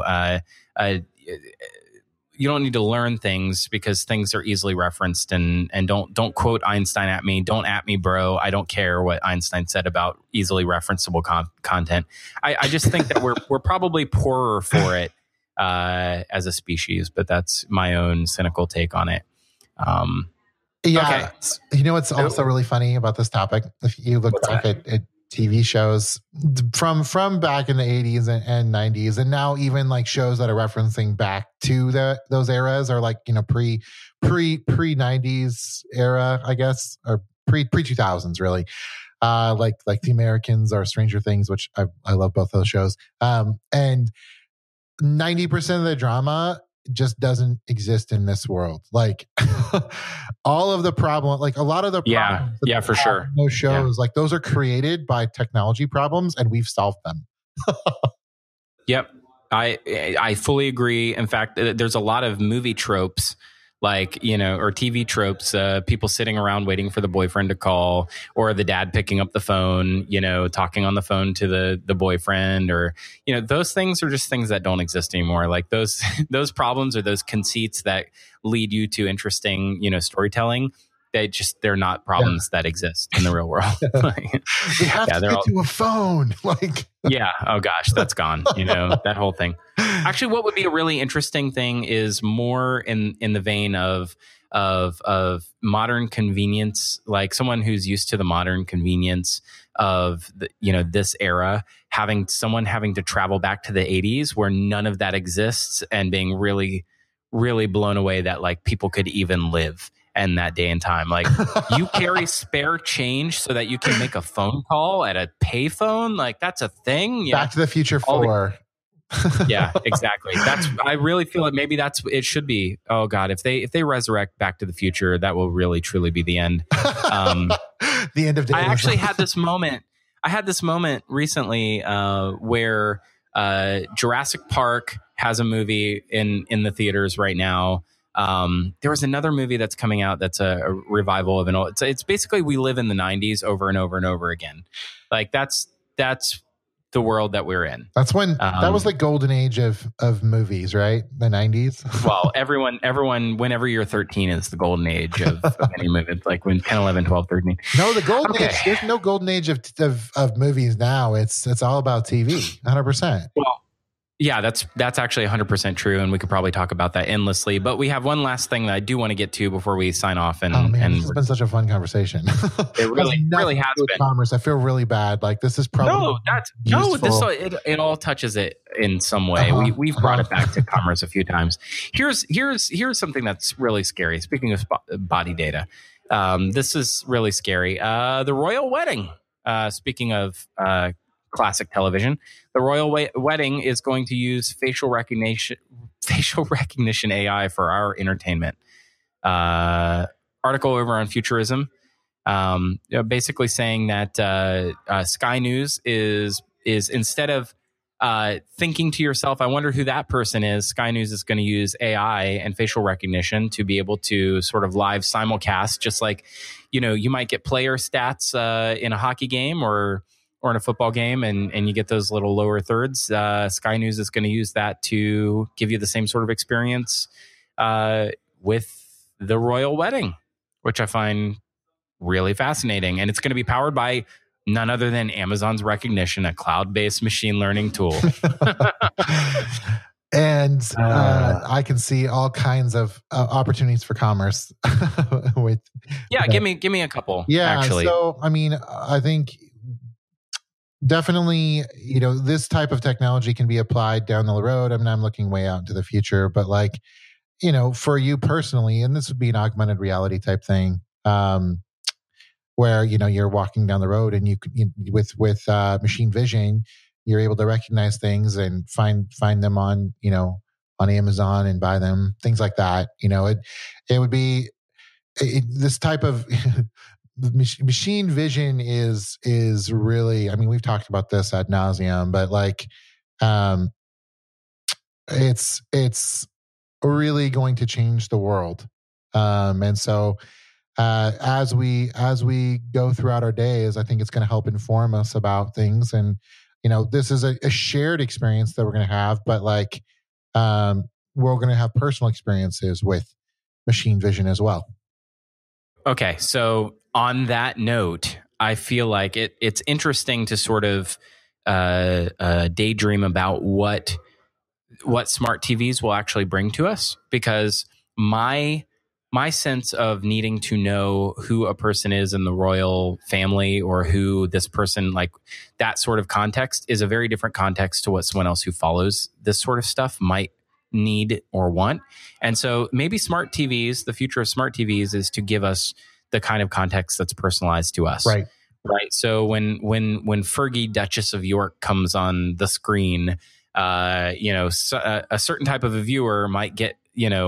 you don't need to learn things because things are easily referenced, and don't quote Einstein at me. Don't at me, bro. I don't care what Einstein said about easily referenceable content. I just think that we're probably poorer for it as a species, but that's my own cynical take on it. Yeah. Okay. You know what's also really funny about this topic? If you look back at TV shows from back in the 80s and 90s, and now even like shows that are referencing back to those eras are like, pre 90s era, I guess, or pre 2000s really. Like The Americans or Stranger Things, which I love both those shows. And 90% of the drama just doesn't exist in this world. Like all of the problem, like a lot of the problems for sure. Those shows, like those are created by technology problems, and we've solved them. Yep, I fully agree. In fact, there's a lot of movie tropes, like, or TV tropes, people sitting around waiting for the boyfriend to call, or the dad picking up the phone, talking on the phone to the boyfriend, or, those things are just things that don't exist anymore. Like those problems or those conceits that lead you to interesting, storytelling. They're not problems that exist in the real world. We have to get to a phone. Oh gosh, that's gone. That whole thing. Actually, what would be a really interesting thing is more in the vein of modern convenience, like someone who's used to the modern convenience of this era, having to travel back to the 80s where none of that exists, and being really, really blown away that like people could even live in that day and time. Like you carry spare change so that you can make a phone call at a payphone. Like that's a thing. Back to the Future 4. Yeah, exactly. I really feel like maybe it should be. Oh God, if they resurrect Back to the Future, that will really truly be the end. The end of days. I actually had this moment. I had this moment recently where Jurassic Park has a movie in the theaters right now. There was another movie that's coming out that's a revival of an old. It's basically we live in the 90s over and over and over again. Like that's the world that we're in. That's when that was the golden age of movies, right? The 90s. Well, everyone, whenever you're 13 is the golden age of any movie. It's like when 10, 11, 12, 13. No, the golden age. There's no golden age of movies now. It's all about TV, 100%. Well, yeah, that's actually 100% true, and we could probably talk about that endlessly. But we have one last thing that I do want to get to before we sign off. And this has been such a fun conversation. It really has been. Commerce, I feel really bad. Like this is probably it all touches it in some way. We've brought it back to commerce a few times. Here's something that's really scary. Speaking of body data, this is really scary. The royal wedding. Speaking of classic television, the royal wedding is going to use facial recognition AI for our entertainment. Article over on Futurism, basically saying that Sky News is instead of thinking to yourself, I wonder who that person is, Sky News is going to use AI and facial recognition to be able to sort of live simulcast, just like you might get player stats in a hockey game or in a football game, and you get those little lower thirds. Sky News is going to use that to give you the same sort of experience with the royal wedding, which I find really fascinating. And it's going to be powered by none other than Amazon's Rekognition, a cloud-based machine learning tool. And I can see all kinds of opportunities for commerce. Give me a couple. Yeah, actually. So I mean, I think definitely, this type of technology can be applied down the road. I mean, I'm looking way out into the future, but like, for you personally, and this would be an augmented reality type thing, where, you're walking down the road and with machine vision, you're able to recognize things and find them on Amazon and buy them, things like that. It would be this type of machine vision is really, I mean, we've talked about this ad nauseum, but like, it's really going to change the world. And so, as we go throughout our days, I think it's going to help inform us about things. And, this is a shared experience that we're going to have, but like, we're going to have personal experiences with machine vision as well. Okay. So on that note, I feel like it's interesting to sort of daydream about what smart TVs will actually bring to us, because my my sense of needing to know who a person is in the royal family or who this person, like that sort of context, is a very different context to what someone else who follows this sort of stuff might need or want. And so maybe smart TVs, the future of smart TVs is to give us the kind of context that's personalized to us. Right. So when Fergie, Duchess of York, comes on the screen, a certain type of a viewer might get,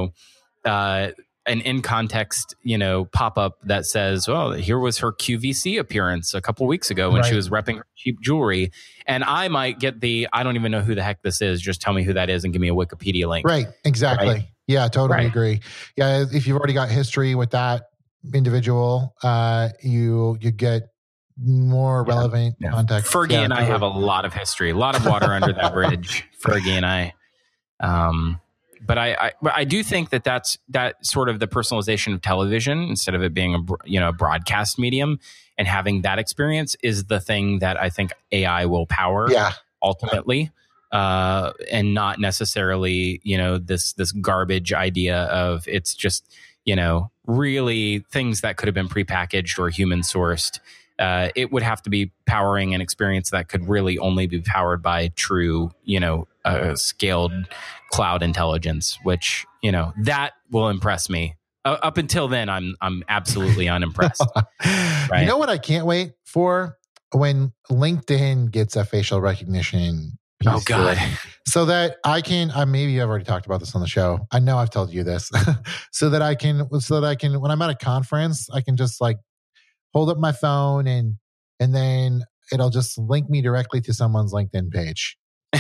an in context, pop up that says, "Well, here was her QVC appearance a couple weeks ago when she was repping her cheap jewelry," and I might get I don't even know who the heck this is. Just tell me who that is and give me a Wikipedia link. Right. Exactly. Right? Yeah, totally agree. Yeah, if you've already got history with that individual, you get more relevant context. Fergie and I have a lot of history, a lot of water under that bridge. Fergie and I. But I do think that's sort of the personalization of television, instead of it being a broadcast medium, and having that experience is the thing that I think AI will power ultimately, and not necessarily this garbage idea of it's just really things that could have been prepackaged or human sourced. It would have to be powering an experience that could really only be powered by true scaled cloud intelligence, which that will impress me. Up until then, I'm absolutely unimpressed. Right? You know what I can't wait for? When LinkedIn gets a facial recognition piece. Oh God! So that I can, maybe I've already talked about this on the show. I know I've told you this. so that I can, when I'm at a conference, I can just like hold up my phone and then it'll just link me directly to someone's LinkedIn page.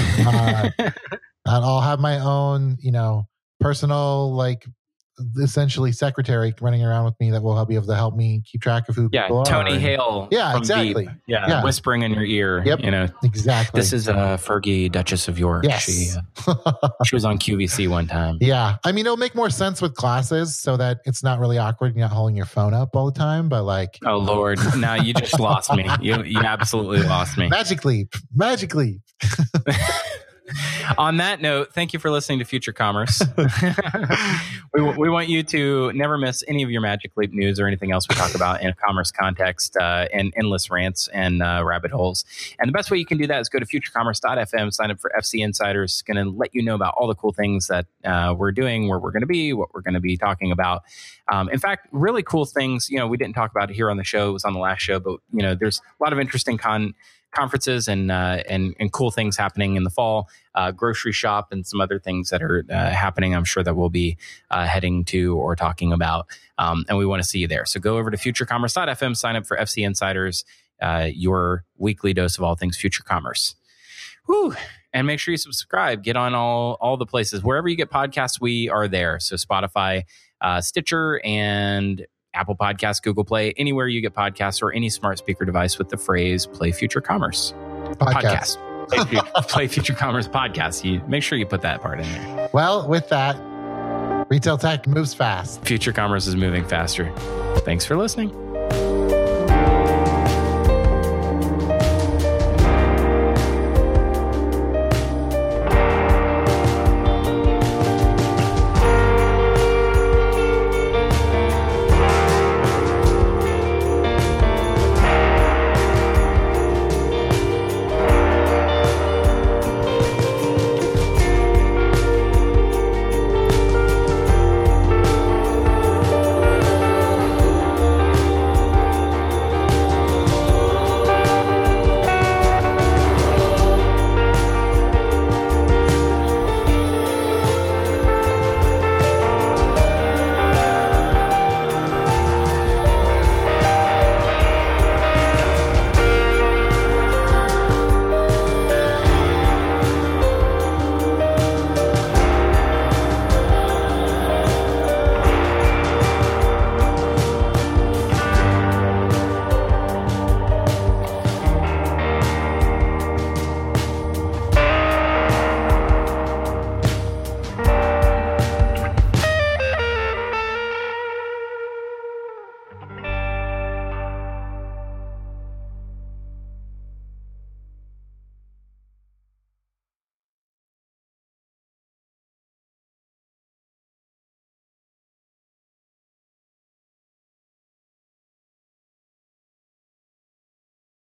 And I'll have my own, personal, like essentially secretary running around with me that will be able to help me keep track of who people are. Tony Hale. Yeah, exactly. Veep. Yeah, whispering in your ear. Yep. Exactly. This is Fergie, Duchess of York. Yes. She was on QVC one time. Yeah. I mean, it'll make more sense with glasses so that it's not really awkward. You're not holding your phone up all the time, but like. Oh, Lord. Now you just lost me. You absolutely lost me. Magic Leap. On that note, thank you for listening to Future Commerce. we want you to never miss any of your Magic Leap news or anything else we talk about in a commerce context, and endless rants and rabbit holes. And the best way you can do that is go to futurecommerce.fm, sign up for FC Insiders. It's going to let you know about all the cool things that we're doing, where we're going to be, what we're going to be talking about. In fact, really cool things, we didn't talk about it here on the show. It was on the last show, but there's a lot of interesting conferences and cool things happening in the fall, grocery shop and some other things that are happening. I'm sure that we'll be heading to or talking about, and we want to see you there. So go over to futurecommerce.fm, sign up for FC Insiders, your weekly dose of all things future commerce. Woo! And make sure you subscribe. Get on all the places. Wherever you get podcasts, we are there. So Spotify, Stitcher, and Apple Podcasts, Google Play, anywhere you get podcasts, or any smart speaker device with the phrase "Play Future Commerce" podcast. Play Future Commerce podcast. You make sure you put that part in there. Well, with that, retail tech moves fast. Future Commerce is moving faster. Thanks for listening.